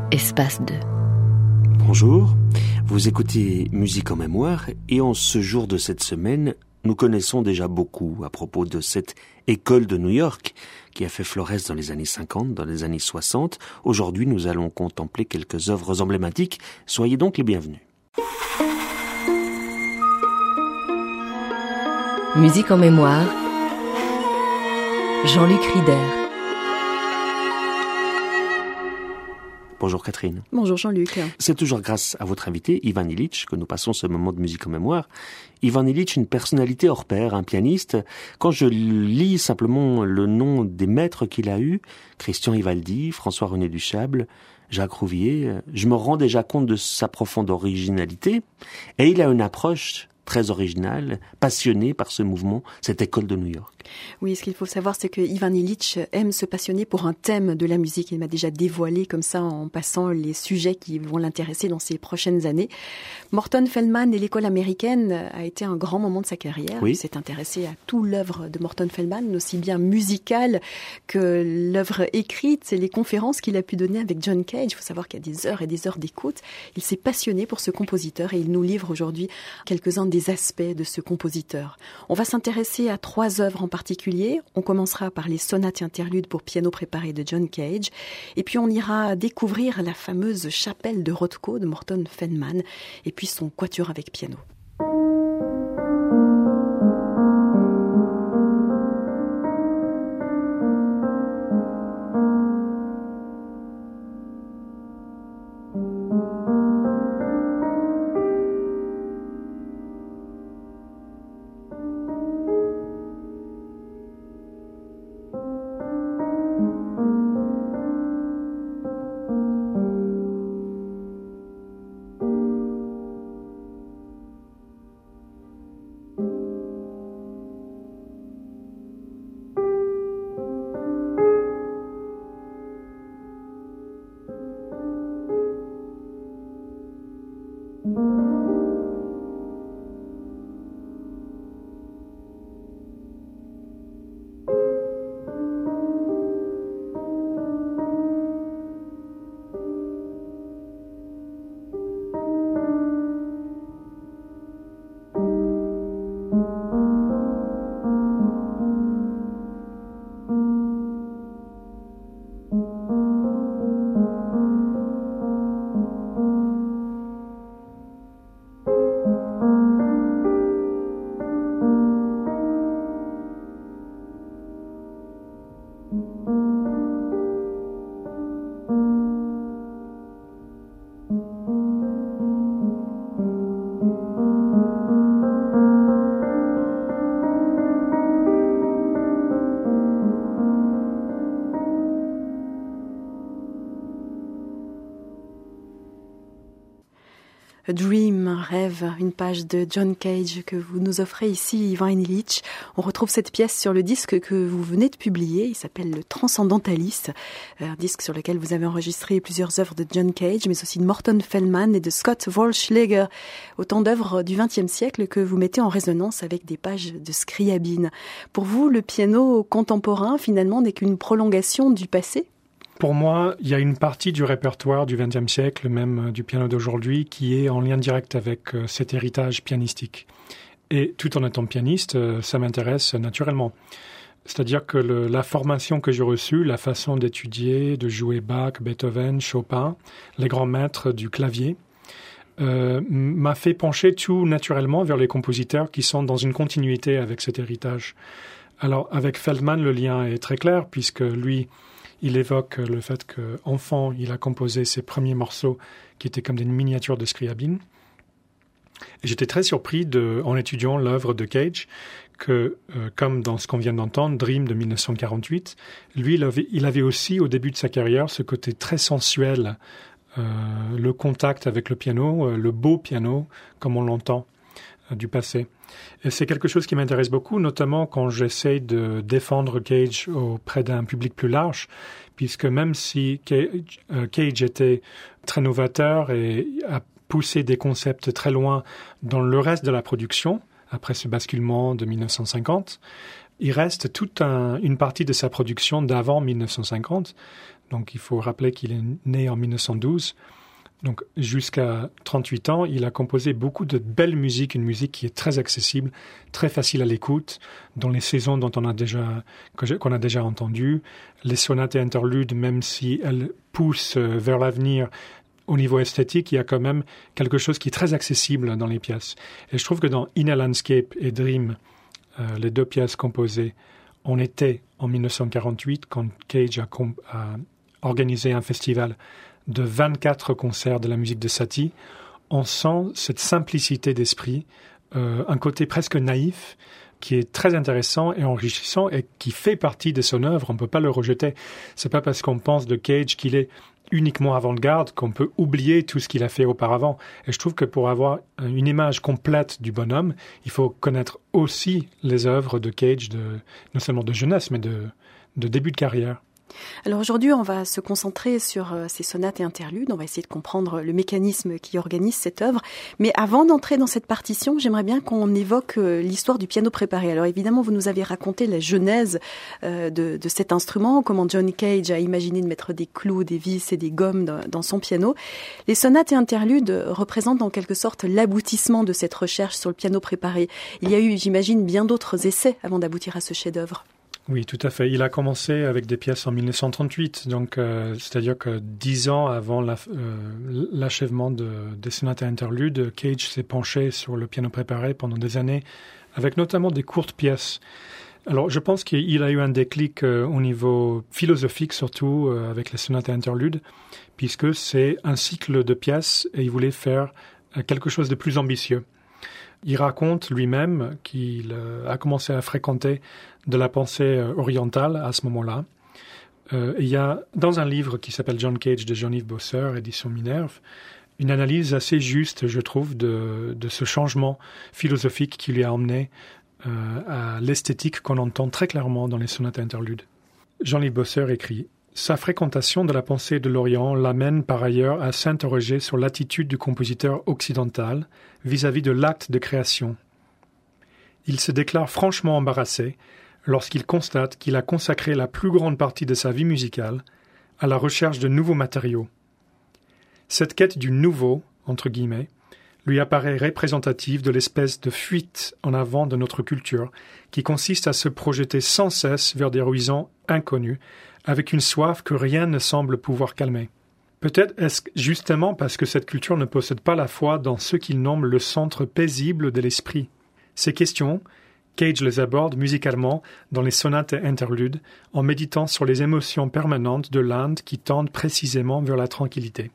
Espace 2. Bonjour, vous écoutez Musique en mémoire et en ce jour de cette semaine, nous connaissons déjà beaucoup à propos de cette école de New York qui a fait florès dans les années 50, dans les années 60. Aujourd'hui, nous allons contempler quelques œuvres emblématiques. Soyez donc les bienvenus. Musique en mémoire. Jean-Luc Rieder. Bonjour Catherine. Bonjour Jean-Luc. C'est toujours grâce à votre invité, Ivan Illich, que nous passons ce moment de musique en mémoire. Ivan Illich, une personnalité hors pair, un pianiste. Quand je lis simplement le nom des maîtres qu'il a eus, Christian Ivaldi, François-René Duchâble, Jacques Rouvier, je me rends déjà compte de sa profonde originalité. Et il a une approche très originale, passionnée par ce mouvement, cette école de New York. Oui, ce qu'il faut savoir, c'est que Ivan Illich aime se passionner pour un thème de la musique. Il m'a déjà dévoilé comme ça en passant les sujets qui vont l'intéresser dans ces prochaines années. Morton Feldman et l'école américaine a été un grand moment de sa carrière. Oui. Il s'est intéressé à tout l'œuvre de Morton Feldman, aussi bien musicale que l'œuvre écrite et les conférences qu'il a pu donner avec John Cage. Il faut savoir qu'il y a des heures et des heures d'écoute. Il s'est passionné pour ce compositeur et il nous livre aujourd'hui quelques-uns des aspects de ce compositeur. On va s'intéresser à 3 œuvres en particulier. On commencera par les sonates et interludes pour piano préparé de John Cage. Et puis on ira découvrir la fameuse chapelle de Rothko de Morton Feldman et puis son quatuor avec piano. A Dream, un rêve, une page de John Cage que vous nous offrez ici, Ivan Illich. On retrouve cette pièce sur le disque que vous venez de publier. Il s'appelle Le Transcendentaliste, un disque sur lequel vous avez enregistré plusieurs œuvres de John Cage, mais aussi de Morton Feldman et de Scott Wollschläger. Autant d'œuvres du XXe siècle que vous mettez en résonance avec des pages de Scriabine. Pour vous, le piano contemporain, finalement, n'est qu'une prolongation du passé ? Pour moi, il y a une partie du répertoire du XXe siècle, même du piano d'aujourd'hui, qui est en lien direct avec cet héritage pianistique. Et tout en étant pianiste, ça m'intéresse naturellement. C'est-à-dire que la formation que j'ai reçue, la façon d'étudier, de jouer Bach, Beethoven, Chopin, les grands maîtres du clavier, m'a fait pencher tout naturellement vers les compositeurs qui sont dans une continuité avec cet héritage. Alors, avec Feldman, le lien est très clair, puisque lui, il évoque le fait qu'enfant, il a composé ses premiers morceaux qui étaient comme des miniatures de Scriabine. Et j'étais très surpris en étudiant l'œuvre de Cage que, comme dans ce qu'on vient d'entendre, Dream de 1948, lui, il avait aussi, au début de sa carrière, ce côté très sensuel, le contact avec le piano, le beau piano, comme on l'entend du passé. Et c'est quelque chose qui m'intéresse beaucoup, notamment quand j'essaie de défendre Cage auprès d'un public plus large, puisque même si Cage était très novateur et a poussé des concepts très loin dans le reste de la production, après ce basculement de 1950, il reste toute une partie de sa production d'avant 1950, Donc il faut rappeler qu'il est né en 1912. Donc jusqu'à 38 ans, il a composé beaucoup de belle musique, une musique qui est très accessible, très facile à l'écoute, dans les saisons qu'on a déjà entendues. Les sonates et interludes, même si elles poussent vers l'avenir au niveau esthétique, il y a quand même quelque chose qui est très accessible dans les pièces. Et je trouve que dans Inner Landscape et Dream, les deux pièces composées, on était en 1948 quand Cage a organisé un festival de 24 concerts de la musique de Satie. On sent cette simplicité d'esprit, un côté presque naïf, qui est très intéressant et enrichissant et qui fait partie de son œuvre. On ne peut pas le rejeter. C'est pas parce qu'on pense de Cage qu'il est uniquement avant-garde qu'on peut oublier tout ce qu'il a fait auparavant. Et je trouve que pour avoir une image complète du bonhomme, il faut connaître aussi les œuvres de Cage, non seulement de jeunesse, mais de début de carrière. Alors aujourd'hui, on va se concentrer sur ces sonates et interludes. On va essayer de comprendre le mécanisme qui organise cette œuvre. Mais avant d'entrer dans cette partition, j'aimerais bien qu'on évoque l'histoire du piano préparé. Alors évidemment, vous nous avez raconté la genèse de cet instrument, comment John Cage a imaginé de mettre des clous, des vis et des gommes dans son piano. Les sonates et interludes représentent en quelque sorte l'aboutissement de cette recherche sur le piano préparé. Il y a eu, j'imagine, bien d'autres essais avant d'aboutir à ce chef-d'œuvre. Oui, tout à fait. Il a commencé avec des pièces en 1938, donc c'est-à-dire que 10 ans avant l'achèvement des sonates et interludes, Cage s'est penché sur le piano préparé pendant des années, avec notamment des courtes pièces. Alors, je pense qu'il a eu un déclic au niveau philosophique, surtout avec les sonates et interludes, puisque c'est un cycle de pièces et il voulait faire quelque chose de plus ambitieux. Il raconte lui-même qu'il a commencé à fréquenter de la pensée orientale à ce moment-là. Il y a, dans un livre qui s'appelle John Cage de Jean-Yves Bosseur, édition Minerve, une analyse assez juste, je trouve, de ce changement philosophique qui lui a emmené à l'esthétique qu'on entend très clairement dans les sonates interludes. Jean-Yves Bosseur écrit « Sa fréquentation de la pensée de l'Orient l'amène par ailleurs à s'interroger sur l'attitude du compositeur occidental vis-à-vis de l'acte de création. Il se déclare franchement embarrassé lorsqu'il constate qu'il a consacré la plus grande partie de sa vie musicale à la recherche de nouveaux matériaux. Cette quête du nouveau, entre guillemets, lui apparaît représentative de l'espèce de fuite en avant de notre culture qui consiste à se projeter sans cesse vers des horizons inconnus avec une soif que rien ne semble pouvoir calmer. Peut-être est-ce justement parce que cette culture ne possède pas la foi dans ce qu'il nomme le centre paisible de l'esprit. Ces questions, Cage les aborde musicalement dans les sonates et interludes en méditant sur les émotions permanentes de l'Inde qui tendent précisément vers la tranquillité.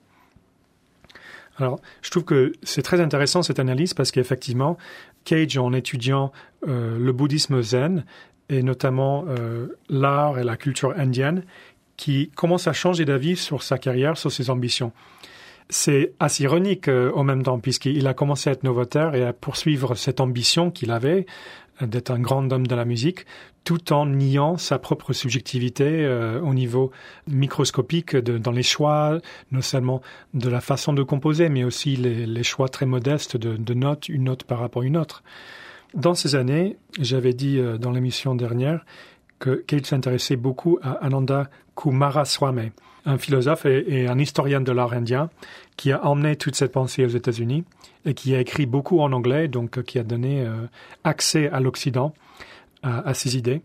Alors, je trouve que c'est très intéressant cette analyse parce qu'effectivement, Cage, en étudiant le bouddhisme zen et notamment l'art et la culture indienne, qui commence à changer d'avis sur sa carrière, sur ses ambitions. C'est assez ironique en même temps, puisqu'il a commencé à être novateur et à poursuivre cette ambition qu'il avait d'être un grand homme de la musique, tout en niant sa propre subjectivité au niveau microscopique dans les choix, non seulement de la façon de composer, mais aussi les choix très modestes de notes, une note par rapport à une autre. Dans ces années, j'avais dit dans l'émission dernière que Cage s'intéressait beaucoup à Ananda Coomaraswamy, un philosophe et un historien de l'art indien qui a emmené toute cette pensée aux États-Unis et qui a écrit beaucoup en anglais, donc qui a donné accès à l'Occident à ses idées.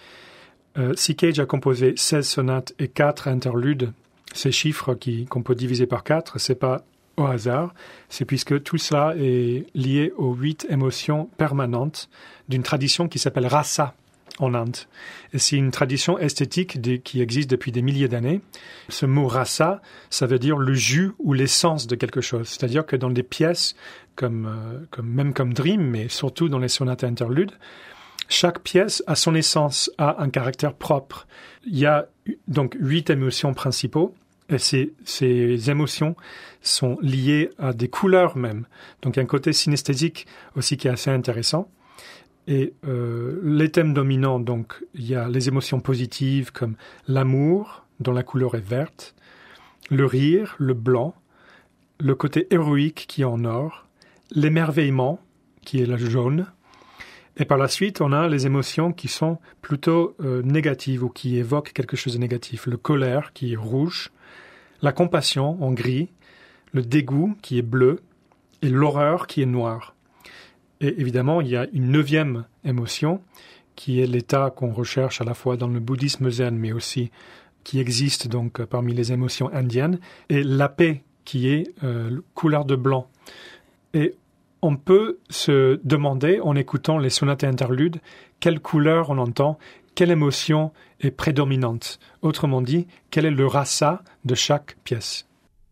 Si Cage a composé 16 sonates et 4 interludes, ces chiffres qu'on peut diviser par 4, c'est pas au hasard, c'est puisque tout cela est lié aux 8 émotions permanentes d'une tradition qui s'appelle Rasa en Inde. Et c'est une tradition esthétique qui existe depuis des milliers d'années. Ce mot rasa, ça veut dire le jus ou l'essence de quelque chose. C'est-à-dire que dans des pièces comme Dream, mais surtout dans les sonates interludes, chaque pièce a son essence, a un caractère propre. Il y a donc 8 émotions principaux. Et ces émotions sont liées à des couleurs même. Donc il y a un côté synesthésique aussi qui est assez intéressant. Et les thèmes dominants, donc il y a les émotions positives comme l'amour, dont la couleur est verte, le rire, le blanc, le côté héroïque qui est en or, l'émerveillement qui est le jaune, Et par la suite, on a les émotions qui sont plutôt négatives ou qui évoquent quelque chose de négatif. Le colère qui est rouge, la compassion en gris, le dégoût qui est bleu et l'horreur qui est noire. Et évidemment, il y a une 9e émotion qui est l'état qu'on recherche à la fois dans le bouddhisme zen, mais aussi qui existe donc parmi les émotions indiennes, et la paix qui est couleur de blanc. Et on peut se demander, en écoutant les sonates et interludes, quelle couleur on entend, quelle émotion est prédominante. Autrement dit, quel est le rasa de chaque pièce.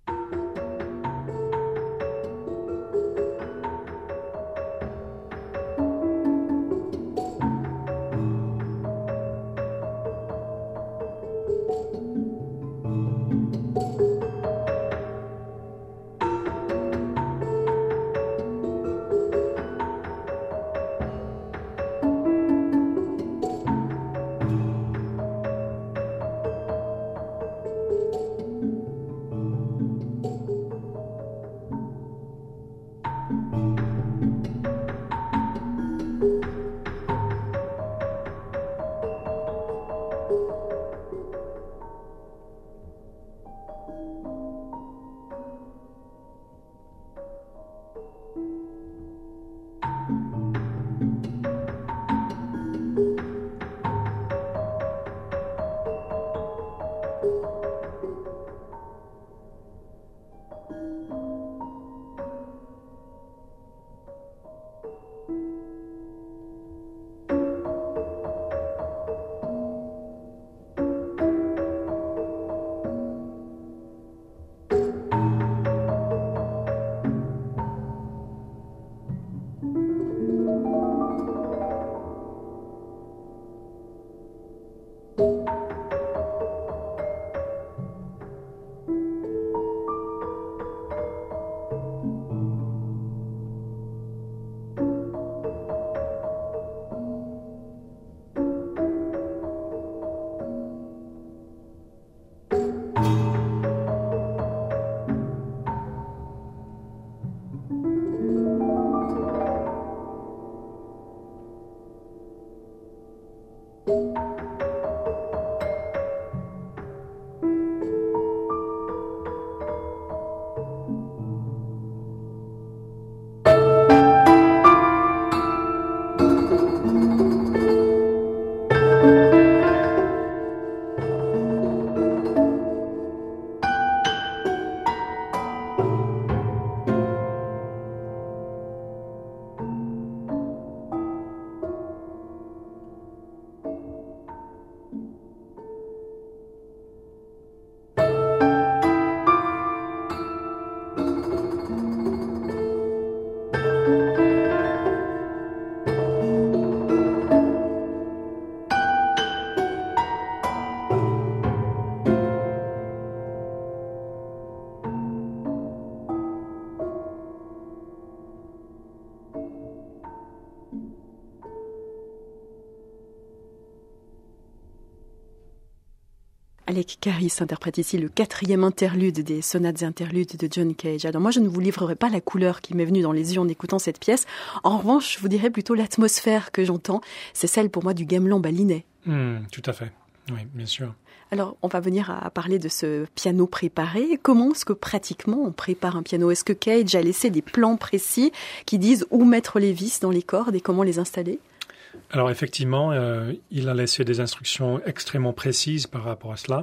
Alec Carris interprète ici le 4e interlude des sonates et interludes de John Cage. Alors moi, je ne vous livrerai pas la couleur qui m'est venue dans les yeux en écoutant cette pièce. En revanche, je vous dirais plutôt l'atmosphère que j'entends. C'est celle pour moi du gamelan balinais. Tout à fait, oui, bien sûr. Alors, on va venir à parler de ce piano préparé. Comment est-ce que pratiquement on prépare un piano ? Est-ce que Cage a laissé des plans précis qui disent où mettre les vis dans les cordes et comment les installer ? Alors effectivement, il a laissé des instructions extrêmement précises par rapport à cela.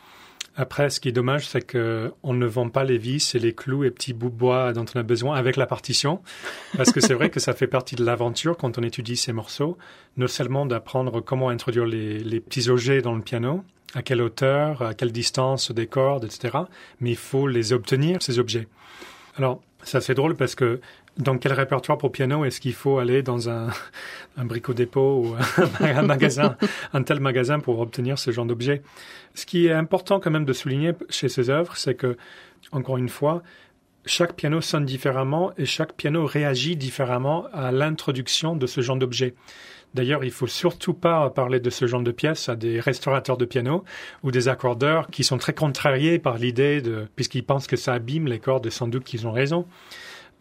Après, ce qui est dommage, c'est qu'on ne vend pas les vis et les clous et petits bouts de bois dont on a besoin avec la partition. Parce que c'est vrai que ça fait partie de l'aventure quand on étudie ces morceaux. Non seulement d'apprendre comment introduire les petits objets dans le piano, à quelle hauteur, à quelle distance des cordes, etc. Mais il faut les obtenir, ces objets. Alors, ça c'est drôle parce que dans quel répertoire pour piano est-ce qu'il faut aller dans un bricot-dépôt ou un magasin, un tel magasin pour obtenir ce genre d'objet? Ce qui est important quand même de souligner chez ces œuvres, c'est que, encore une fois, chaque piano sonne différemment et chaque piano réagit différemment à l'introduction de ce genre d'objet. D'ailleurs, il faut surtout pas parler de ce genre de pièces à des restaurateurs de piano ou des accordeurs qui sont très contrariés par l'idée puisqu'ils pensent que ça abîme les cordes, sans doute qu'ils ont raison.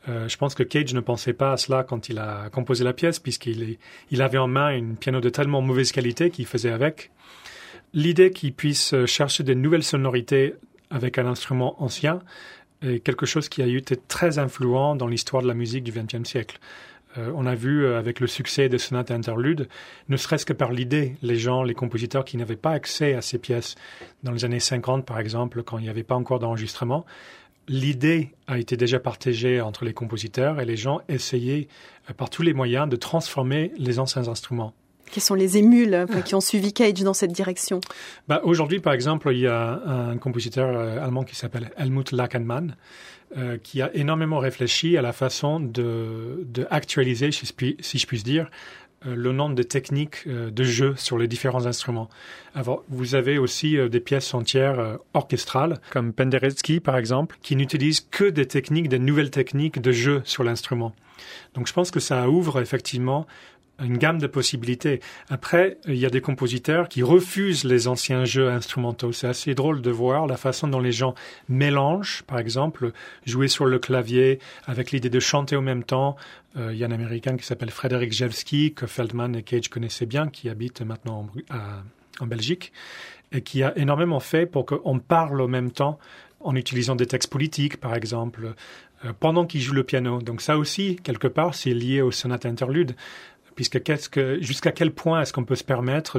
Je pense que Cage ne pensait pas à cela quand il a composé la pièce, puisqu'il avait en main un piano de tellement mauvaise qualité qu'il faisait avec. L'idée qu'il puisse chercher de nouvelles sonorités avec un instrument ancien est quelque chose qui a été très influent dans l'histoire de la musique du XXe siècle. On a vu avec le succès des sonates interludes, ne serait-ce que par l'idée, les compositeurs qui n'avaient pas accès à ces pièces dans les années 50 par exemple, quand il n'y avait pas encore d'enregistrement, l'idée a été déjà partagée entre les compositeurs et les gens essayaient par tous les moyens de transformer les anciens instruments. Quels sont les émules qui ont suivi Cage dans cette direction? Aujourd'hui, par exemple, il y a un compositeur allemand qui s'appelle Helmut Lachenmann, qui a énormément réfléchi à la façon de actualiser, si je puis dire, le nombre de techniques de jeu sur les différents instruments. Alors, vous avez aussi des pièces entières orchestrales, comme Penderecki, par exemple, qui n'utilisent que des nouvelles techniques de jeu sur l'instrument. Donc, je pense que ça ouvre effectivement une gamme de possibilités. Après, il y a des compositeurs qui refusent les anciens jeux instrumentaux. C'est assez drôle de voir la façon dont les gens mélangent, par exemple, jouer sur le clavier avec l'idée de chanter en même temps. Il y a un Américain qui s'appelle Frédéric Rzewski, que Feldman et Cage connaissaient bien, qui habite maintenant en Belgique, et qui a énormément fait pour qu'on parle en même temps en utilisant des textes politiques, par exemple, pendant qu'il joue le piano. Donc ça aussi, quelque part, c'est lié aux sonates interludes. Puisque jusqu'à quel point est-ce qu'on peut se permettre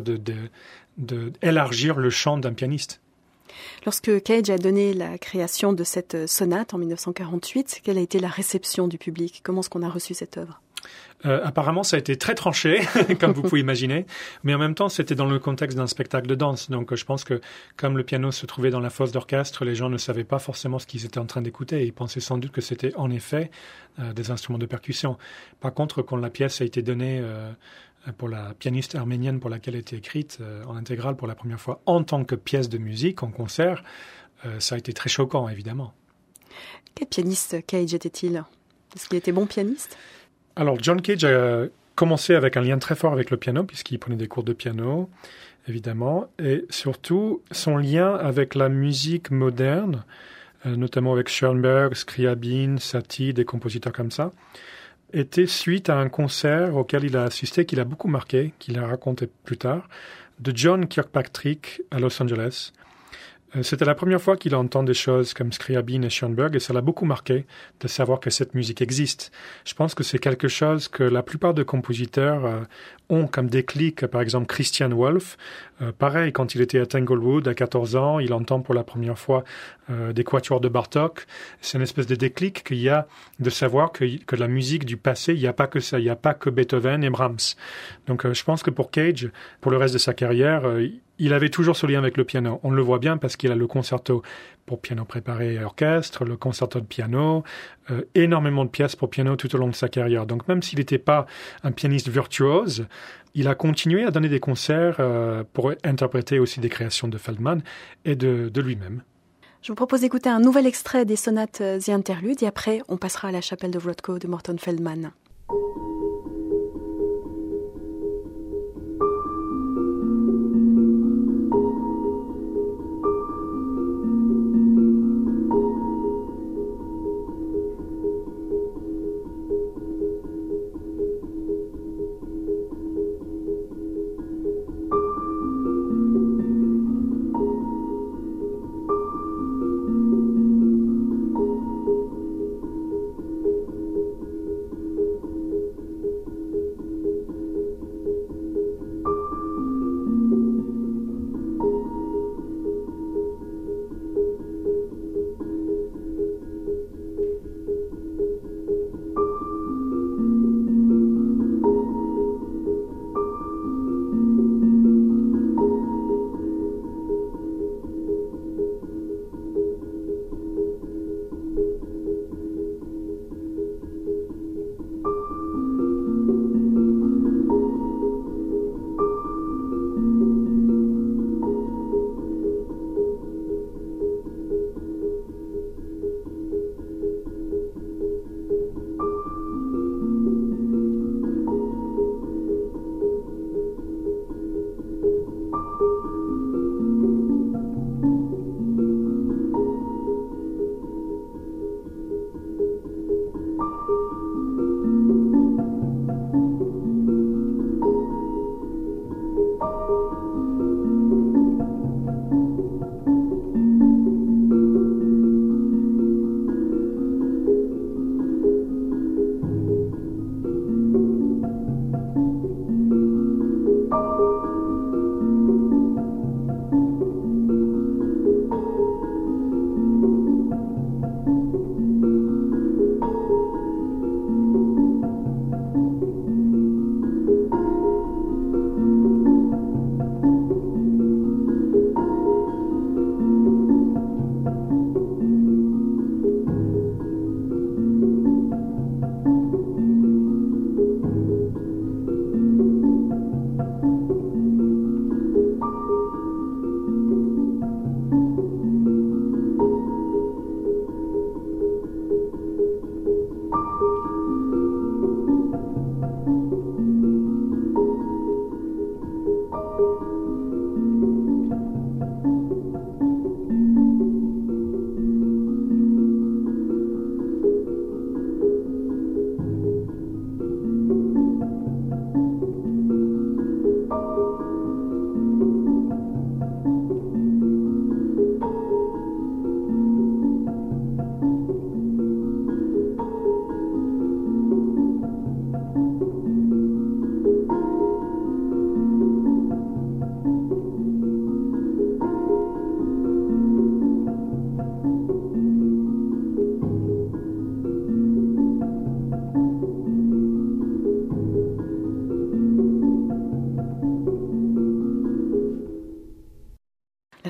d'élargir le champ d'un pianiste? Lorsque Cage a donné la création de cette sonate en 1948, quelle a été la réception du public? Comment est-ce qu'on a reçu cette œuvre? Apparemment, ça a été très tranché, comme vous pouvez imaginer, mais en même temps, c'était dans le contexte d'un spectacle de danse. Donc, je pense que comme le piano se trouvait dans la fosse d'orchestre, les gens ne savaient pas forcément ce qu'ils étaient en train d'écouter. Ils pensaient sans doute que c'était en effet des instruments de percussion. Par contre, quand la pièce a été donnée pour la pianiste arménienne pour laquelle elle était écrite en intégrale pour la première fois en tant que pièce de musique, en concert, ça a été très choquant, évidemment. Quel pianiste Cage était-il? Est-ce qu'il était bon pianiste? Alors, John Cage a commencé avec un lien très fort avec le piano, puisqu'il prenait des cours de piano, évidemment, et surtout son lien avec la musique moderne, notamment avec Schoenberg, Scriabin, Satie, des compositeurs comme ça, était suite à un concert auquel il a assisté, qu'il a beaucoup marqué, qu'il a raconté plus tard, de John Kirkpatrick à Los Angeles. C'était la première fois qu'il entend des choses comme Scriabin et Schoenberg et ça l'a beaucoup marqué de savoir que cette musique existe. Je pense que c'est quelque chose que la plupart des compositeurs ont comme déclic. Par exemple, Christian Wolff, pareil, quand il était à Tanglewood à 14 ans, il entend pour la première fois des quatuors de Bartók. C'est une espèce de déclic qu'il y a de savoir que la musique du passé, il n'y a pas que ça, il n'y a pas que Beethoven et Brahms. Donc je pense que pour Cage, pour le reste de sa carrière, il avait toujours ce lien avec le piano. On le voit bien parce qu'il a le concerto pour piano préparé et orchestre, le concerto de piano, énormément de pièces pour piano tout au long de sa carrière. Donc même s'il n'était pas un pianiste virtuose, il a continué à donner des concerts pour interpréter aussi des créations de Feldman et de lui-même. Je vous propose d'écouter un nouvel extrait des sonates et interludes et après on passera à la chapelle de Wrodko de Morton Feldman.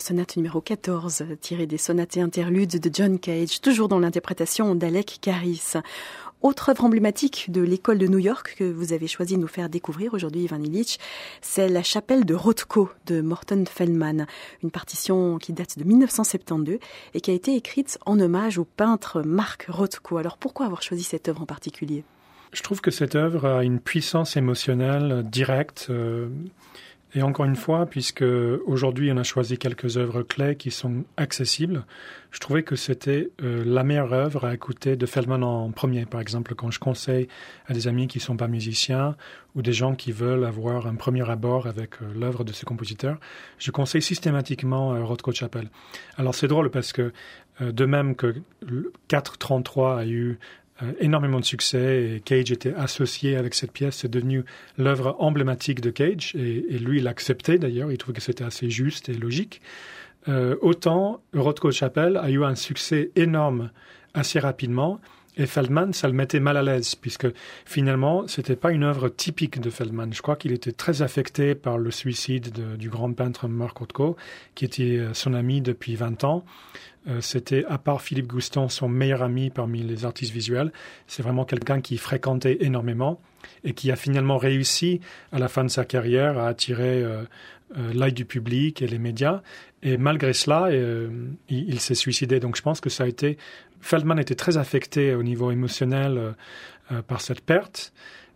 sonate numéro 14, tirée des sonates et interludes de John Cage, toujours dans l'interprétation d'Alec Carris. Autre œuvre emblématique de l'école de New York que vous avez choisi de nous faire découvrir aujourd'hui, Ivan Illich, c'est la chapelle de Rothko de Morton Feldman, une partition qui date de 1972 et qui a été écrite en hommage au peintre Mark Rothko. Alors pourquoi avoir choisi cette œuvre en particulier ? Je trouve que cette œuvre a une puissance émotionnelle directe. Et encore une fois, puisque aujourd'hui on a choisi quelques œuvres clés qui sont accessibles, je trouvais que c'était la meilleure œuvre à écouter de Feldman en premier. Par exemple, quand je conseille à des amis qui ne sont pas musiciens ou des gens qui veulent avoir un premier abord avec l'œuvre de ce compositeur, je conseille systématiquement Rothko Chapel. Alors c'est drôle parce que de même que 433 a eu énormément de succès et Cage était associé avec cette pièce, c'est devenu l'œuvre emblématique de Cage et lui il l'acceptait d'ailleurs, il trouvait que c'était assez juste et logique. Autant Rothko Chapel a eu un succès énorme assez rapidement et Feldman ça le mettait mal à l'aise puisque finalement c'était pas une œuvre typique de Feldman. Je crois qu'il était très affecté par le suicide du grand peintre Mark Rothko qui était son ami depuis 20 ans. C'était, à part Philippe Gouston, son meilleur ami parmi les artistes visuels. C'est vraiment quelqu'un qui fréquentait énormément et qui a finalement réussi, à la fin de sa carrière, à attirer l'œil du public et les médias. Et malgré cela, il s'est suicidé. Donc je pense que ça a été... Feldman était très affecté au niveau émotionnel par cette perte.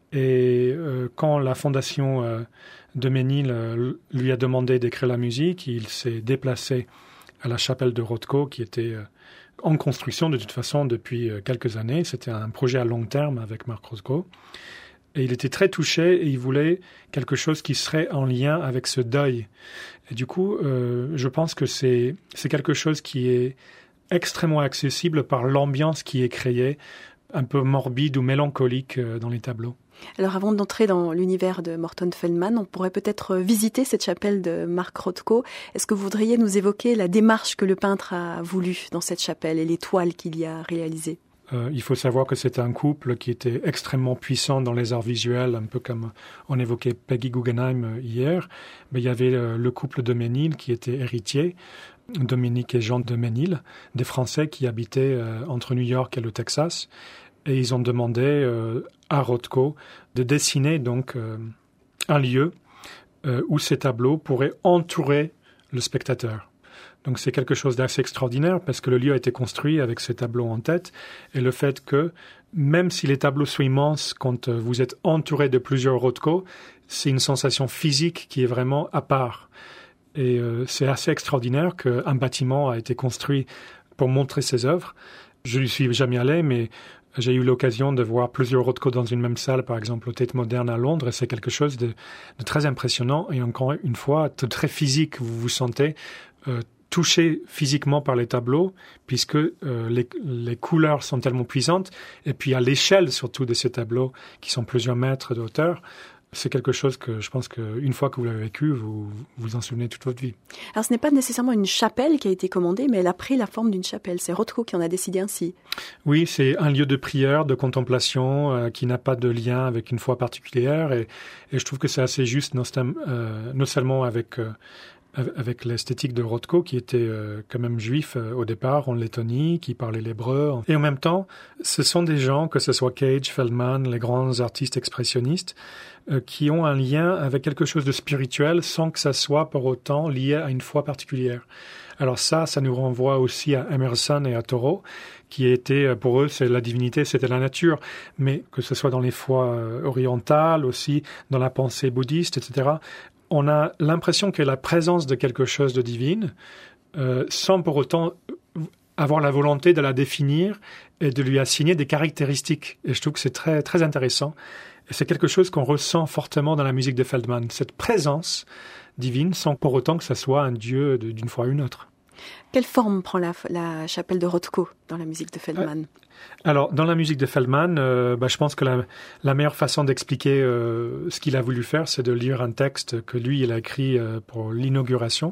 Et quand la fondation de Ménil lui a demandé d'écrire la musique, il s'est déplacé à la chapelle de Rothko, qui était en construction de toute façon depuis quelques années. C'était un projet à long terme avec Mark Rothko. Et il était très touché et il voulait quelque chose qui serait en lien avec ce deuil. Et du coup, je pense que c'est quelque chose qui est extrêmement accessible par l'ambiance qui est créée, un peu morbide ou mélancolique dans les tableaux. Alors avant d'entrer dans l'univers de Morton Feldman, on pourrait peut-être visiter cette chapelle de Mark Rothko. Est-ce que vous voudriez nous évoquer la démarche que le peintre a voulu dans cette chapelle et les toiles qu'il y a réalisées ? Il faut savoir que c'était un couple qui était extrêmement puissant dans les arts visuels, un peu comme on évoquait Peggy Guggenheim hier. Mais il y avait le couple de Ménil qui était héritier, Dominique et Jean de Ménil, des Français qui habitaient entre New York et le Texas. Et ils ont demandé à Rothko de dessiner donc un lieu où ces tableaux pourraient entourer le spectateur. Donc c'est quelque chose d'assez extraordinaire parce que le lieu a été construit avec ces tableaux en tête et le fait que même si les tableaux sont immenses, quand vous êtes entouré de plusieurs Rothko, c'est une sensation physique qui est vraiment à part. Et c'est assez extraordinaire qu'un bâtiment a été construit pour montrer ses œuvres. Je n'y suis jamais allé, mais j'ai eu l'occasion de voir plusieurs Rothko dans une même salle, par exemple au Tate Modern à Londres, et c'est quelque chose de très impressionnant. Et encore une fois, très physique, vous vous sentez touché physiquement par les tableaux, puisque les couleurs sont tellement puissantes, et puis à l'échelle surtout de ces tableaux, qui sont plusieurs mètres de hauteur, c'est quelque chose que je pense qu'une fois que vous l'avez vécu, vous vous en souvenez toute votre vie. Alors ce n'est pas nécessairement une chapelle qui a été commandée, mais elle a pris la forme d'une chapelle. C'est Rothko qui en a décidé ainsi. Oui, c'est un lieu de prière, de contemplation, qui n'a pas de lien avec une foi particulière. Et je trouve que c'est assez juste, non seulement avec l'esthétique de Rothko, qui était quand même juif au départ, en Lettonie, qui parlait l'hébreu. Et en même temps, ce sont des gens, que ce soit Cage, Feldman, les grands artistes expressionnistes, qui ont un lien avec quelque chose de spirituel sans que ça soit pour autant lié à une foi particulière. Alors ça nous renvoie aussi à Emerson et à Thoreau, qui étaient, pour eux, c'est la divinité, c'était la nature. Mais que ce soit dans les foi orientales, aussi dans la pensée bouddhiste, etc., on a l'impression qu'il y a la présence de quelque chose de divine, sans pour autant avoir la volonté de la définir et de lui assigner des caractéristiques. Et je trouve que c'est très, très intéressant. Et c'est quelque chose qu'on ressent fortement dans la musique de Feldman, cette présence divine, sans pour autant que ça soit un dieu d'une foi ou une autre. Quelle forme prend la chapelle de Rothko dans la musique de Feldman ? Alors, dans la musique de Feldman, je pense que la meilleure façon d'expliquer ce qu'il a voulu faire, c'est de lire un texte que lui, il a écrit pour l'inauguration.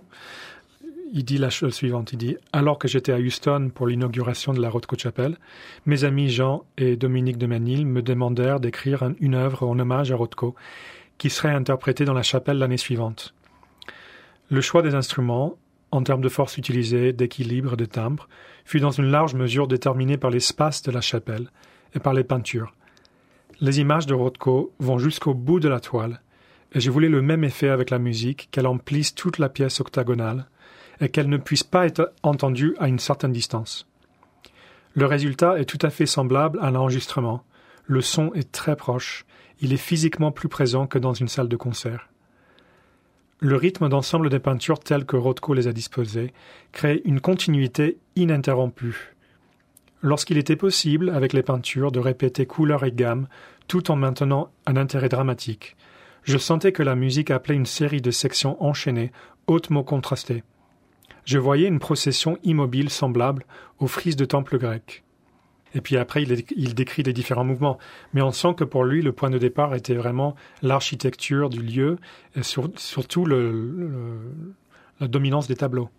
Il dit la chose suivante, il dit « Alors que j'étais à Houston pour l'inauguration de la Rothko Chapel, mes amis Jean et Dominique de Ménil me demandèrent d'écrire une œuvre en hommage à Rothko, qui serait interprétée dans la chapelle l'année suivante. Le choix des instruments en termes de force utilisée, d'équilibre, de timbre, fut dans une large mesure déterminée par l'espace de la chapelle et par les peintures. Les images de Rothko vont jusqu'au bout de la toile, et je voulais le même effet avec la musique, qu'elle emplisse toute la pièce octagonale, et qu'elle ne puisse pas être entendue à une certaine distance. Le résultat est tout à fait semblable à l'enregistrement. Le son est très proche, il est physiquement plus présent que dans une salle de concert. Le rythme d'ensemble des peintures telles que Rothko les a disposées crée une continuité ininterrompue. Lorsqu'il était possible, avec les peintures, de répéter couleurs et gammes, tout en maintenant un intérêt dramatique, je sentais que la musique appelait une série de sections enchaînées, hautement contrastées. Je voyais une procession immobile semblable aux frises de temples grecs. Et puis après, il décrit les différents mouvements. Mais on sent que pour lui, le point de départ était vraiment l'architecture du lieu et surtout la dominance des tableaux.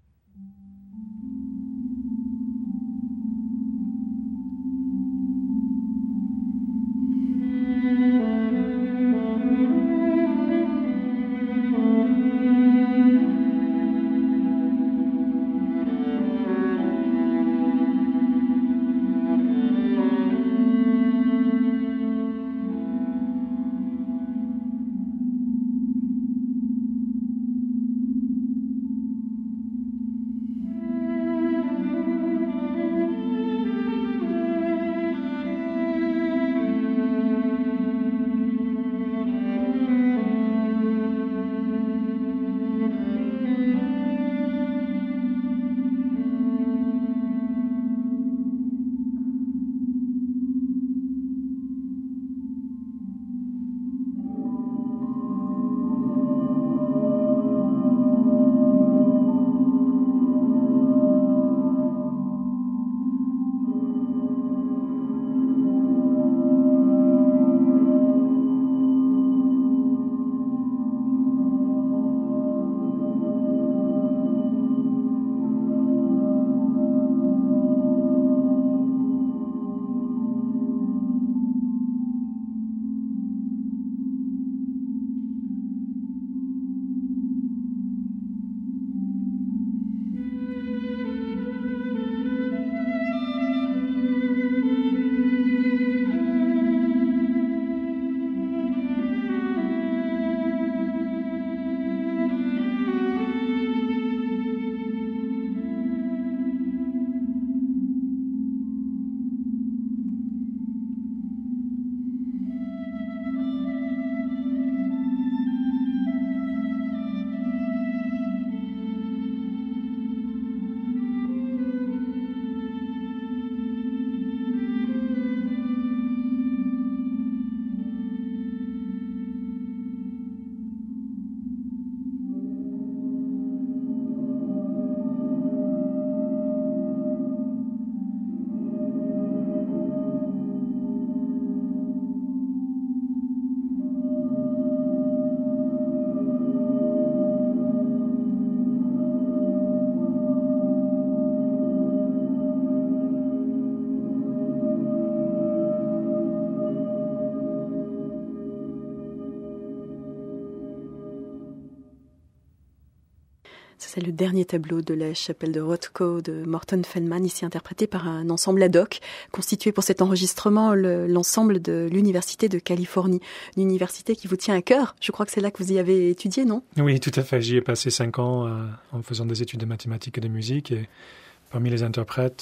C'est le dernier tableau de la chapelle de Rothko de Morton Feldman, ici interprété par un ensemble ad hoc, constitué pour cet enregistrement l'ensemble de l'Université de Californie. Une université qui vous tient à cœur. Je crois que c'est là que vous y avez étudié, non? Oui, tout à fait. J'y ai passé 5 ans en faisant des études de mathématiques et de musique. Et parmi les interprètes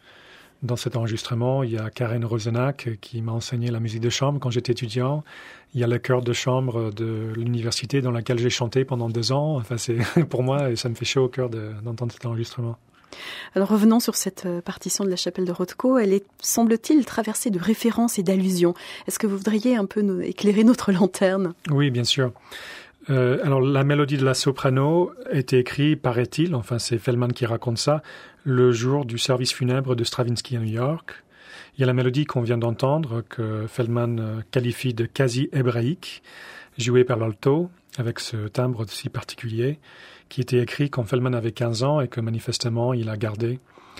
dans cet enregistrement, il y a Karen Rosenack qui m'a enseigné la musique de chambre quand j'étais étudiant. Il y a le chœur de chambre de l'université dans laquelle j'ai chanté pendant 2 ans. Enfin, c'est pour moi, et ça me fait chaud au cœur d'entendre cet enregistrement. Alors revenons sur cette partition de la chapelle de Rothko. Elle est, semble-t-il, traversée de références et d'allusions. Est-ce que vous voudriez un peu éclairer notre lanterne? Oui, bien sûr. Alors la mélodie de la soprano a été écrite, paraît-il, enfin c'est Feldman qui raconte ça, le jour du service funèbre de Stravinsky à New York. Il y a la mélodie qu'on vient d'entendre, que Feldman qualifie de quasi-hébraïque, jouée par l'alto, avec ce timbre si particulier, qui était écrit quand Feldman avait 15 ans et que manifestement il a gardé.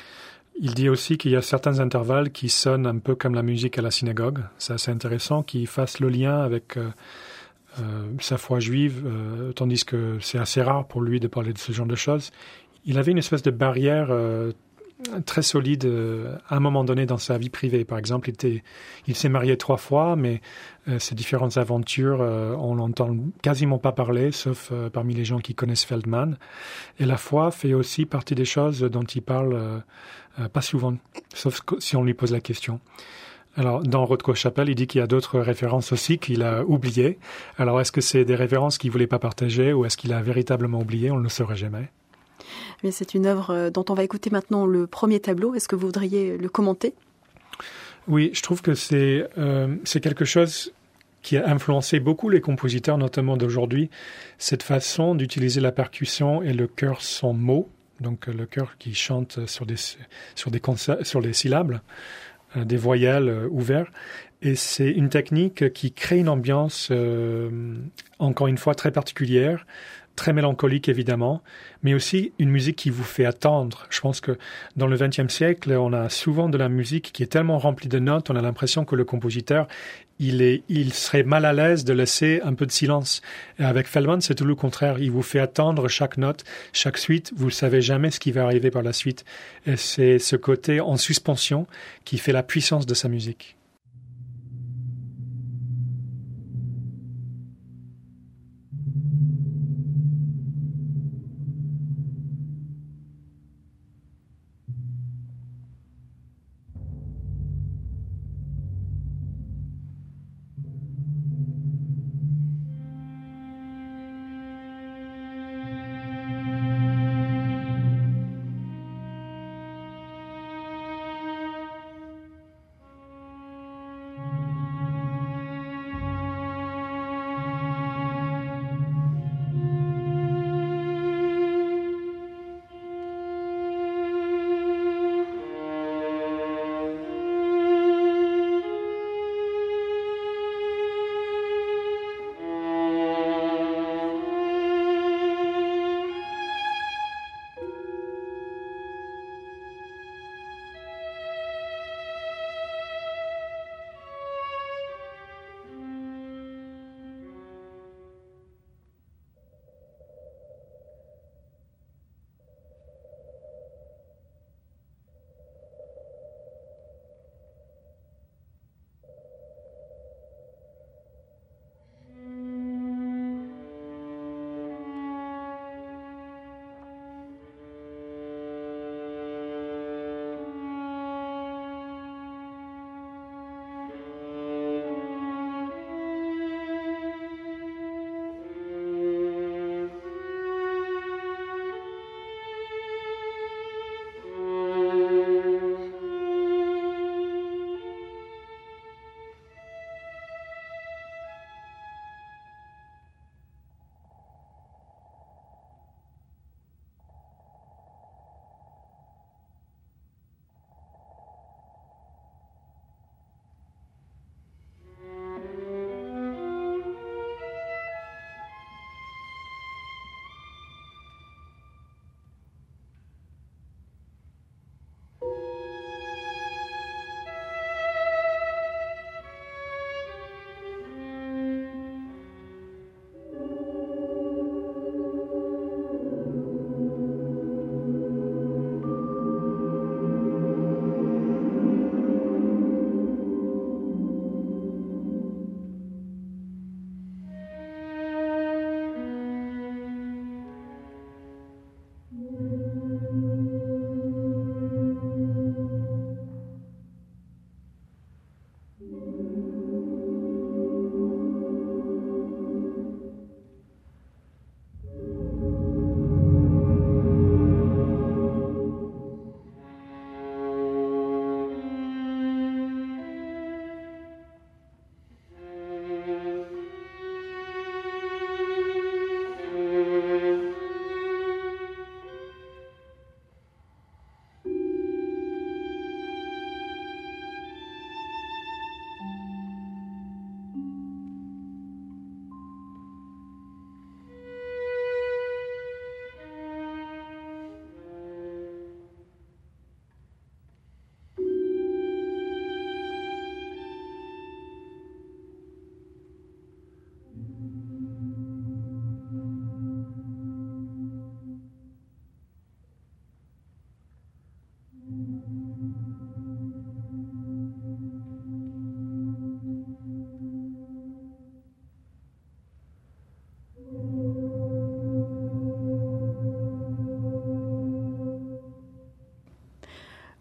Il dit aussi qu'il y a certains intervalles qui sonnent un peu comme la musique à la synagogue. C'est assez intéressant qu'il fasse le lien avec sa foi juive, tandis que c'est assez rare pour lui de parler de ce genre de choses. Il avait une espèce de barrière très solide à un moment donné dans sa vie privée. Par exemple, il s'est marié 3 fois, mais ses différentes aventures, on n'entend quasiment pas parler, sauf parmi les gens qui connaissent Feldman. Et la foi fait aussi partie des choses dont il parle pas souvent, sauf si on lui pose la question. Alors, dans Rothko Chapelle, il dit qu'il y a d'autres références aussi qu'il a oubliées. Alors, est-ce que c'est des références qu'il voulait pas partager ou est-ce qu'il a véritablement oublié? On ne le saurait jamais. Mais c'est une œuvre dont on va écouter maintenant le premier tableau. Est-ce que vous voudriez le commenter? Oui, je trouve que c'est quelque chose qui a influencé beaucoup les compositeurs, notamment d'aujourd'hui, cette façon d'utiliser la percussion et le chœur sans mots, donc le chœur qui chante sur les syllabes, des voyelles ouvertes. Et c'est une technique qui crée une ambiance, encore une fois, très particulière, très mélancolique évidemment, mais aussi une musique qui vous fait attendre. Je pense que dans le XXe siècle, on a souvent de la musique qui est tellement remplie de notes, on a l'impression que le compositeur, il serait mal à l'aise de laisser un peu de silence. Et avec Feldman, c'est tout le contraire. Il vous fait attendre chaque note, chaque suite. Vous ne savez jamais ce qui va arriver par la suite. Et c'est ce côté en suspension qui fait la puissance de sa musique.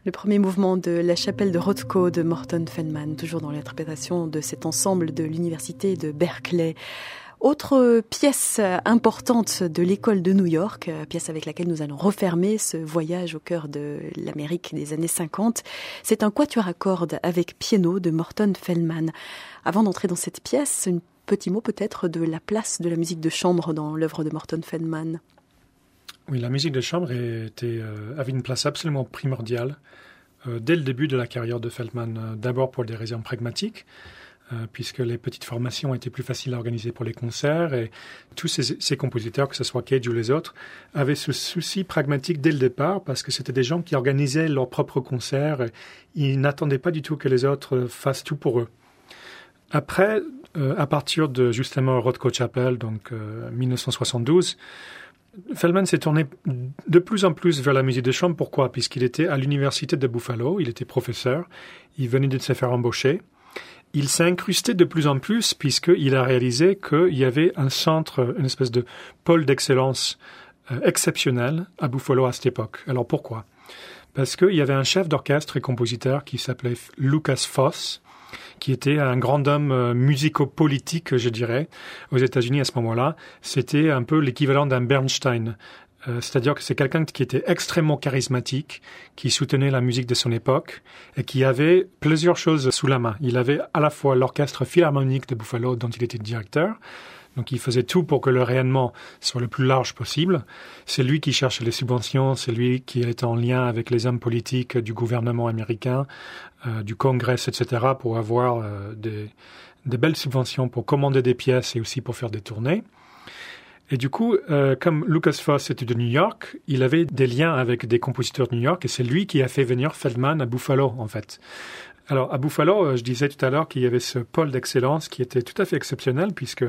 Le premier mouvement de La Chapelle de Rothko de Morton Feldman, toujours dans l'interprétation de cet ensemble de l'université de Berkeley. Autre pièce importante de l'école de New York, pièce avec laquelle nous allons refermer ce voyage au cœur de l'Amérique des années 50, c'est un quatuor à cordes avec piano de Morton Feldman. Avant d'entrer dans cette pièce, un petit mot peut-être de la place de la musique de chambre dans l'œuvre de Morton Feldman. Oui, la musique de chambre avait une place absolument primordiale dès le début de la carrière de Feldman. D'abord pour des raisons pragmatiques, puisque les petites formations étaient plus faciles à organiser pour les concerts et tous ces compositeurs, que ce soit Cage ou les autres, avaient ce souci pragmatique dès le départ parce que c'était des gens qui organisaient leurs propres concerts. Et ils n'attendaient pas du tout que les autres fassent tout pour eux. Après, à partir de justement Rothko Chapel, donc 1972, Feldman s'est tourné de plus en plus vers la musique de chambre. Pourquoi ? Puisqu'il était à l'université de Buffalo, il était professeur, il venait de se faire embaucher. Il s'est incrusté de plus en plus puisqu'il a réalisé qu'il y avait un centre, une espèce de pôle d'excellence exceptionnel à Buffalo à cette époque. Alors pourquoi ? Parce qu'il y avait un chef d'orchestre et compositeur qui s'appelait Lucas Foss, qui était un grand homme musico-politique, je dirais, aux États-Unis à ce moment-là. C'était un peu l'équivalent d'un Bernstein. C'est-à-dire que c'est quelqu'un qui était extrêmement charismatique, qui soutenait la musique de son époque et qui avait plusieurs choses sous la main. Il avait à la fois l'orchestre philharmonique de Buffalo dont il était directeur, donc il faisait tout pour que le rayonnement soit le plus large possible. C'est lui qui cherchait les subventions, c'est lui qui était en lien avec les hommes politiques du gouvernement américain, du Congrès, etc., pour avoir des belles subventions pour commander des pièces et aussi pour faire des tournées. Et du coup, comme Lucas Foss était de New York, il avait des liens avec des compositeurs de New York et c'est lui qui a fait venir Feldman à Buffalo, en fait. Alors, à Buffalo, je disais tout à l'heure qu'il y avait ce pôle d'excellence qui était tout à fait exceptionnel puisque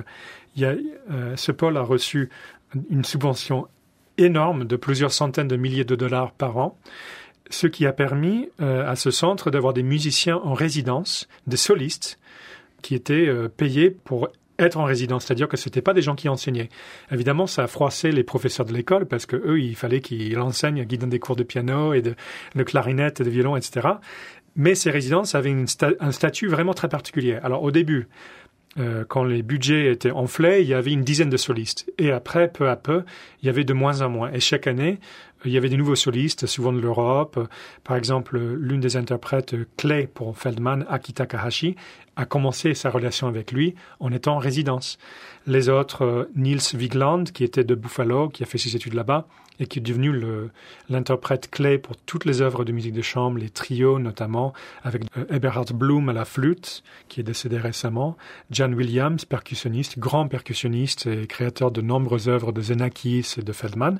ce pôle a reçu une subvention énorme de plusieurs centaines de milliers de dollars par an, ce qui a permis à ce centre d'avoir des musiciens en résidence, des solistes, qui étaient payés pour être en résidence, c'est-à-dire que c'était pas des gens qui enseignaient. Évidemment, ça a froissé les professeurs de l'école parce que eux, il fallait qu'ils enseignent, qu'ils donnent des cours de piano et de clarinette et de violon, etc. Mais ces résidences avaient un statut vraiment très particulier. Alors au début, quand les budgets étaient enflés, il y avait une dizaine de solistes. Et après, peu à peu, il y avait de moins en moins. Et chaque année, il y avait des nouveaux solistes, souvent de l'Europe. Par exemple, l'une des interprètes clés pour Feldman, Aki Takahashi, a commencé sa relation avec lui en étant en résidence. Les autres, Niels Wigland, qui était de Buffalo, qui a fait ses études là-bas, et qui est devenu l'interprète clé pour toutes les œuvres de musique de chambre, les trios notamment, avec Eberhard Bloom à la flûte, qui est décédé récemment, Jan Williams, percussionniste, grand percussionniste et créateur de nombreuses œuvres de Xenakis et de Feldman.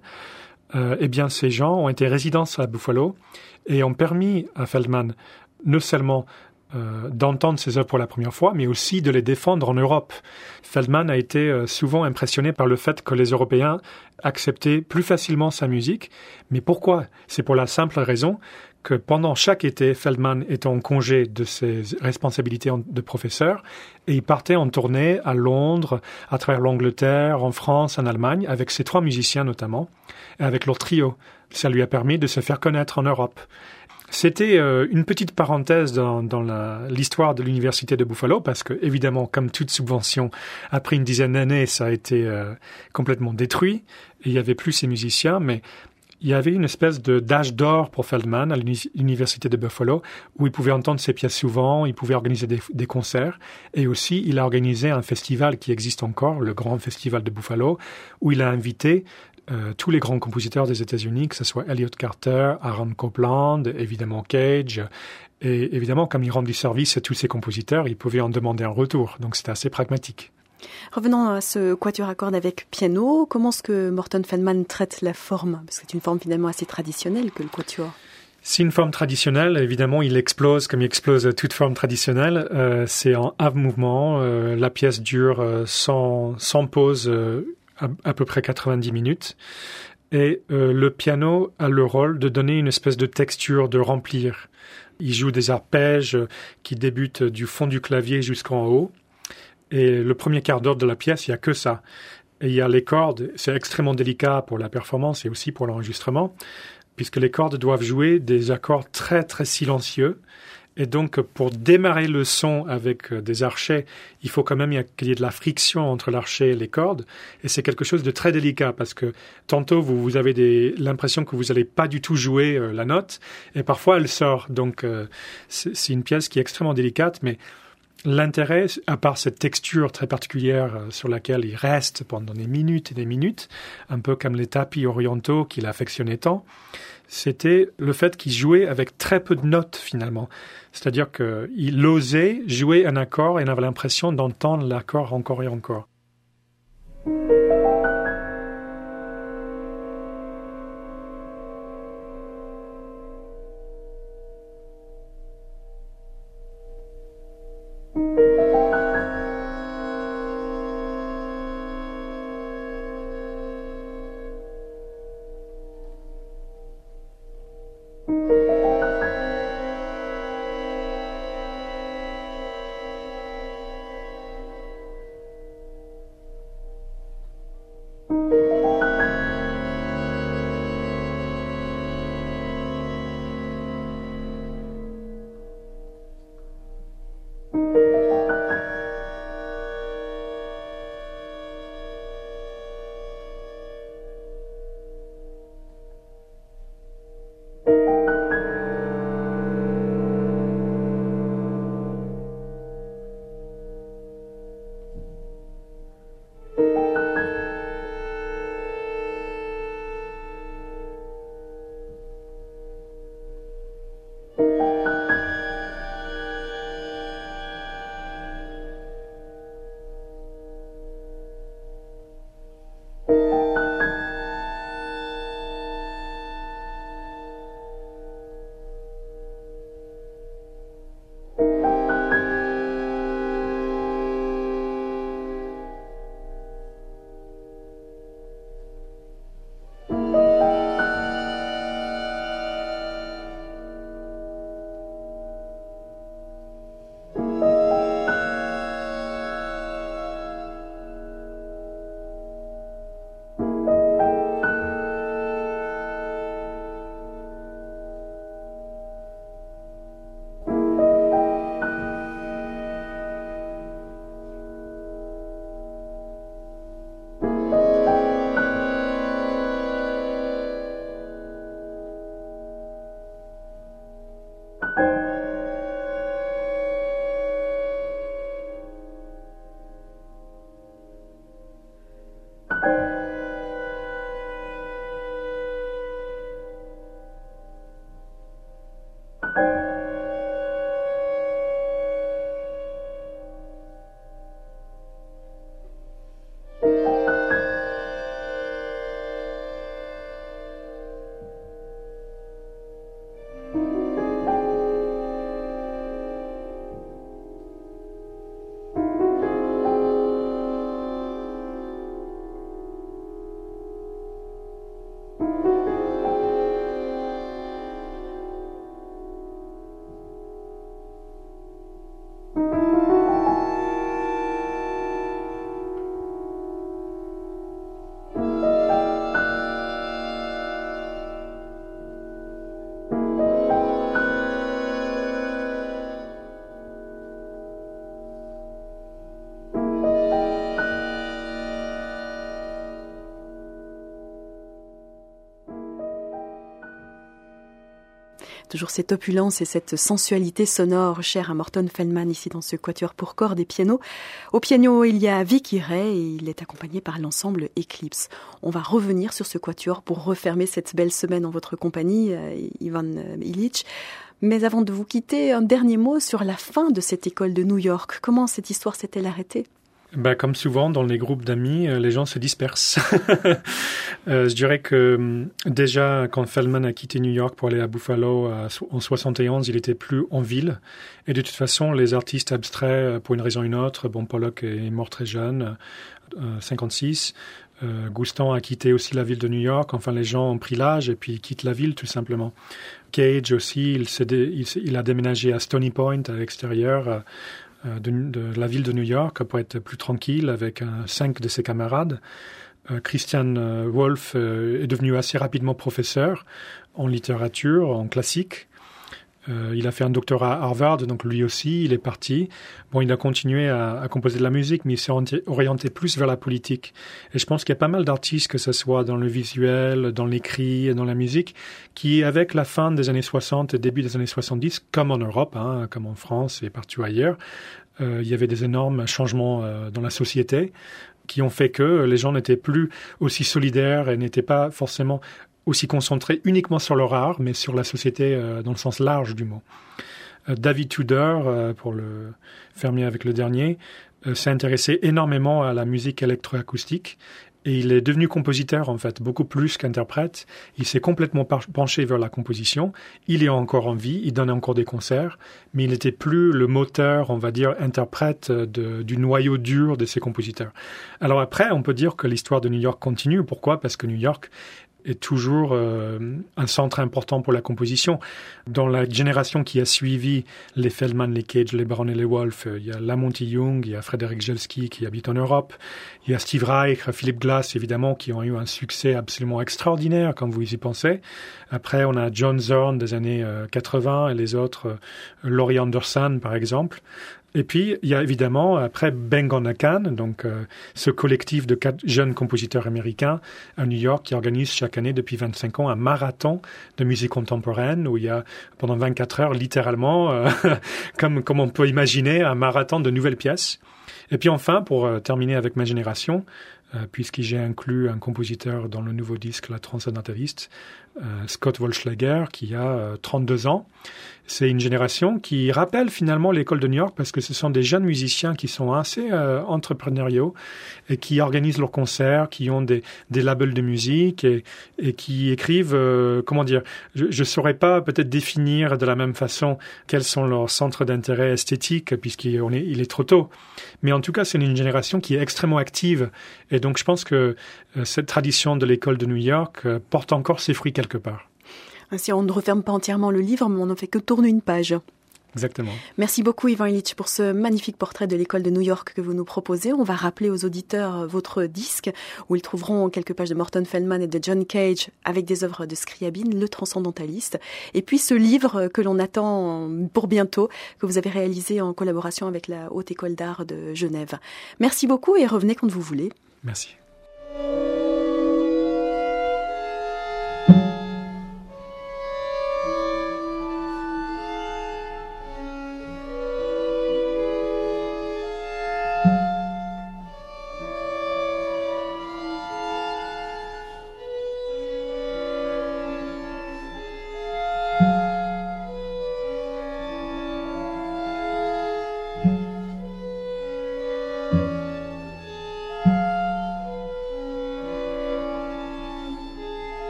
Eh bien, ces gens ont été résidents à Buffalo et ont permis à Feldman non seulement d'entendre ces œuvres pour la première fois, mais aussi de les défendre en Europe. Feldman a été souvent impressionné par le fait que les Européens acceptaient plus facilement sa musique. Mais pourquoi ? C'est pour la simple raison que pendant chaque été, Feldman était en congé de ses responsabilités de professeur et il partait en tournée à Londres, à travers l'Angleterre, en France, en Allemagne, avec ses 3 musiciens notamment, et avec leur trio. Ça lui a permis de se faire connaître en Europe. C'était une petite parenthèse dans l'histoire de l'université de Buffalo parce que, évidemment, comme toute subvention, après une dizaine d'années, ça a été complètement détruit et il n'y avait plus ces musiciens, mais il y avait une espèce d'âge d'or pour Feldman à l'université de Buffalo où il pouvait entendre ses pièces souvent, il pouvait organiser des concerts et aussi il a organisé un festival qui existe encore, le Grand Festival de Buffalo, où il a invité tous les grands compositeurs des États-Unis, que ce soit Elliott Carter, Aaron Copland, évidemment Cage, et évidemment, comme il rend du service à tous ces compositeurs, il pouvait en demander un retour. Donc c'était assez pragmatique. Revenons à ce quatuor à cordes avec piano. Comment est-ce que Morton Feldman traite la forme ? Parce que c'est une forme finalement assez traditionnelle que le quatuor. C'est une forme traditionnelle. Évidemment, il explose comme il explose toute forme traditionnelle. C'est en half mouvement. La pièce dure sans pause à peu près 90 minutes. Et le piano a le rôle de donner une espèce de texture, de remplir. Il joue des arpèges qui débutent du fond du clavier jusqu'en haut. Et le premier quart d'heure de la pièce, il n'y a que ça. Et il y a les cordes, c'est extrêmement délicat pour la performance et aussi pour l'enregistrement. puisque les cordes doivent jouer des accords très très silencieux. Et donc, pour démarrer le son avec des archets, il faut quand même qu'il y ait de la friction entre l'archet et les cordes. Et c'est quelque chose de très délicat parce que tantôt, vous avez l'impression que vous n'allez pas du tout jouer la note. Et parfois, elle sort. Donc, c'est une pièce qui est extrêmement délicate. Mais l'intérêt, à part cette texture très particulière sur laquelle il reste pendant des minutes et des minutes, un peu comme les tapis orientaux qu'il affectionnait tant, c'était le fait qu'il jouait avec très peu de notes finalement. C'est-à-dire qu'il osait jouer un accord et on avait l'impression d'entendre l'accord encore et encore. Toujours cette opulence et cette sensualité sonore chère à Morton Feldman ici dans ce quatuor pour cordes et piano. Au piano, il y a Vicky Ray et il est accompagné par l'ensemble Eclipse. On va revenir sur ce quatuor pour refermer cette belle semaine en votre compagnie, Ivan Illich. Mais avant de vous quitter, un dernier mot sur la fin de cette école de New York. Comment cette histoire s'est-elle arrêtée ? Comme souvent dans les groupes d'amis, les gens se dispersent. Je dirais que déjà quand Feldman a quitté New York pour aller à Buffalo en 71, il était plus en ville. Et de toute façon, les artistes abstraits, pour une raison ou une autre, Pollock est mort très jeune, 56. Goustan a quitté aussi la ville de New York. Enfin, les gens ont pris l'âge et puis ils quittent la ville tout simplement. Cage aussi, il a déménagé à Stony Point à l'extérieur de la ville de New York pour être plus tranquille avec 5 de ses camarades. Christian Wolff est devenu assez rapidement professeur en littérature, en classique. Il a fait un doctorat à Harvard, donc lui aussi, il est parti. Bon, il a continué à composer de la musique, mais il s'est orienté plus vers la politique. Et je pense qu'il y a pas mal d'artistes, que ce soit dans le visuel, dans l'écrit, dans la musique, qui, avec la fin des années 60 et début des années 70, comme en Europe, comme en France et partout ailleurs, il y avait des énormes changements dans la société qui ont fait que les gens n'étaient plus aussi solidaires et n'étaient pas forcément aussi concentré uniquement sur leur art, mais sur la société dans le sens large du mot. David Tudor, pour le fermier avec le dernier, s'est intéressé énormément à la musique électroacoustique et il est devenu compositeur, en fait, beaucoup plus qu'interprète. Il s'est complètement penché vers la composition. Il est encore en vie, il donne encore des concerts, mais il n'était plus le moteur, on va dire, interprète du noyau dur de ces compositeurs. Alors après, on peut dire que l'histoire de New York continue. Pourquoi ? Parce que New York est toujours un centre important pour la composition. Dans la génération qui a suivi les Feldman, les Cage, les Brown et les Wolf, il y a Lamonti Young, il y a Frédéric Gelski qui habite en Europe, il y a Steve Reich, Philip Glass, évidemment, qui ont eu un succès absolument extraordinaire, quand vous y pensez. Après, on a John Zorn des années 80 et les autres, Laurie Anderson, par exemple. Et puis, il y a évidemment, après, Bang on a Can, donc ce collectif de 4 jeunes compositeurs américains à New York qui organise chaque année depuis 25 ans un marathon de musique contemporaine où il y a pendant 24 heures, littéralement, comme on peut imaginer, un marathon de nouvelles pièces. Et puis enfin, pour terminer avec ma génération, puisque j'ai inclus un compositeur dans le nouveau disque La Transcendentaliste, Scott Wollschläger, qui a 32 ans. C'est une génération qui rappelle finalement l'école de New York parce que ce sont des jeunes musiciens qui sont assez entrepreneuriaux et qui organisent leurs concerts, qui ont des labels de musique et qui écrivent, comment dire, je saurais pas peut-être définir de la même façon quels sont leurs centres d'intérêt esthétique puisqu'il est trop tôt. Mais en tout cas, c'est une génération qui est extrêmement active et donc je pense que cette tradition de l'école de New York porte encore ses fruits quelque part. Ainsi, on ne referme pas entièrement le livre, mais on n'en fait que tourner une page. Exactement. Merci beaucoup, Ivan Illich, pour ce magnifique portrait de l'école de New York que vous nous proposez. On va rappeler aux auditeurs votre disque, où ils trouveront quelques pages de Morton Feldman et de John Cage, avec des œuvres de Scriabine, Le Transcendentaliste. Et puis ce livre que l'on attend pour bientôt, que vous avez réalisé en collaboration avec la Haute École d'Art de Genève. Merci beaucoup et revenez quand vous voulez. Merci.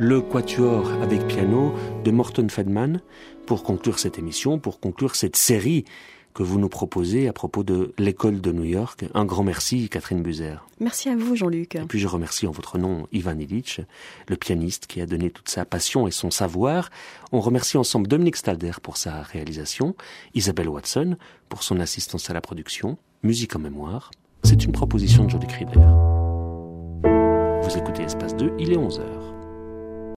le quatuor avec piano de Morton Feldman pour conclure cette émission, pour conclure cette série que vous nous proposez à propos de l'école de New York. Un grand merci, Catherine Buser. Merci à vous, Jean-Luc. Et puis je remercie en votre nom Ivan Illich, le pianiste qui a donné toute sa passion et son savoir. On remercie ensemble Dominique Stalder pour sa réalisation, Isabelle Watson pour son assistance à la production. Musique en mémoire, c'est une proposition de Jean-Luc Ribert. Vous écoutez Espace 2, il est 11h.